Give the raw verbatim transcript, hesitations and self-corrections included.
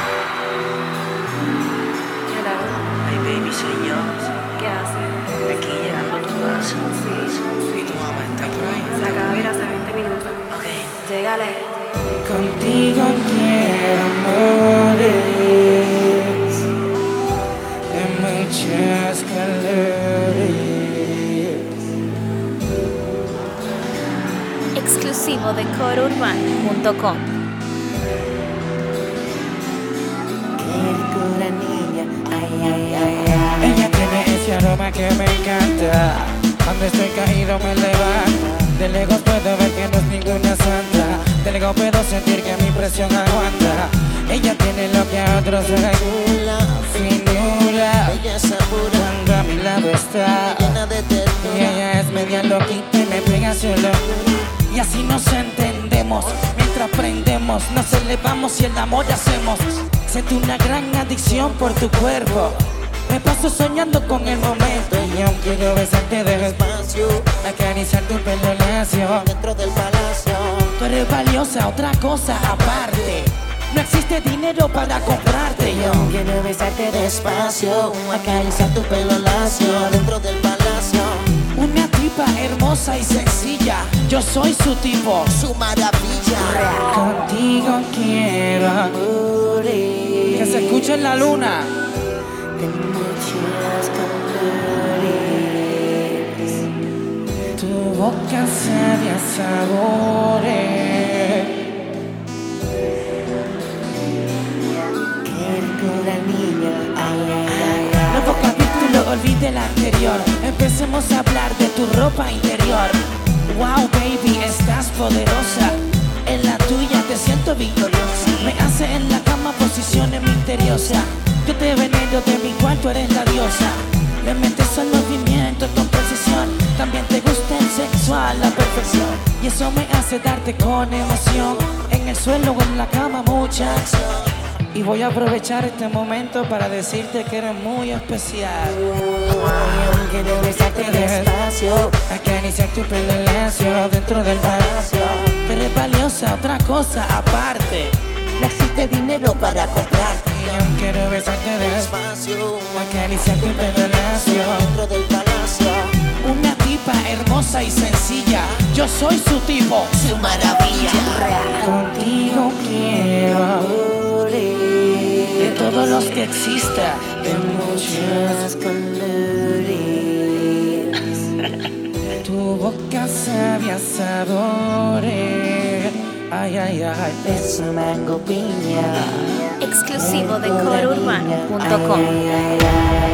Ay, baby, soy yo. ¿Qué haces? Aquí llegando a tu casa. Sí. ¿Y tu mamá está por ahí? Se acaba de ir hace veinte minutos. Ok. Llégale. Contigo quiero morir de muchas calorías. Exclusivo de coro urbano punto com. Qué cura niña, ay, ay, ay, ay. Ella tiene ese aroma que me encanta. Cuando estoy caído me levanta. De lejos puedo ver que no es ninguna santa. De lejos puedo sentir que mi presión aguanta. Ella tiene lo que a otros regula. Finura, belleza pura. Cuando a mi lado está, llena de ternura. Y ella es media loquita y me pega su locura. Y así nos entendemos, mientras prendemos, nos elevamos y el amor hacemos. Siento una gran adicción por tu cuerpo. Me paso soñando con el momento y aún quiero besarte despacio, acariciar tu pelo lacio dentro del palacio. Tú eres valiosa, otra cosa aparte. No existe dinero para comprarte. Yo quiero besarte despacio, acariciar tu pelo lacio dentro del palacio. Una tipa hermosa y sencilla, yo soy su tipo, su maravilla. Contigo quiero morir. Que se escuche en la luna. De muchas calorías. Tu boca sabe a sabores. Qué cura niña, ay, ay, ay, ay. Nuevo capítulo, olvide el anterior. Empecemos a hablar de tu ropa interior. Wow, baby, estás poderosa. En la tuya te siento victoriosa. Me hace en la cama posiciones misteriosas. Yo te venero de mi cuarto, eres la diosa. Le metes al movimiento con precisión. También te gusta el sexual, la perfección. Y eso me hace darte con emoción. En el suelo o en la cama mucha acción. Y voy a aprovechar este momento para decirte que eres muy especial. Quiero besarte despacio, acariciar tu pelo lacio dentro del palacio. Tú eres valiosa, otra cosa aparte. No existe dinero para comprarte. Yo quiero besarte despacio, acariciar tu pelo lacio dentro del palacio. Una tipa hermosa y sencilla, yo soy su tipo, su maravilla. Contigo quiero morir de todos los que exista, de muchas calorías. Tu boca sabe a sabores. Ay, ay, ay, beso mango piña. Exclusivo de coro urbano punto com. Ay, ay, ay, ay.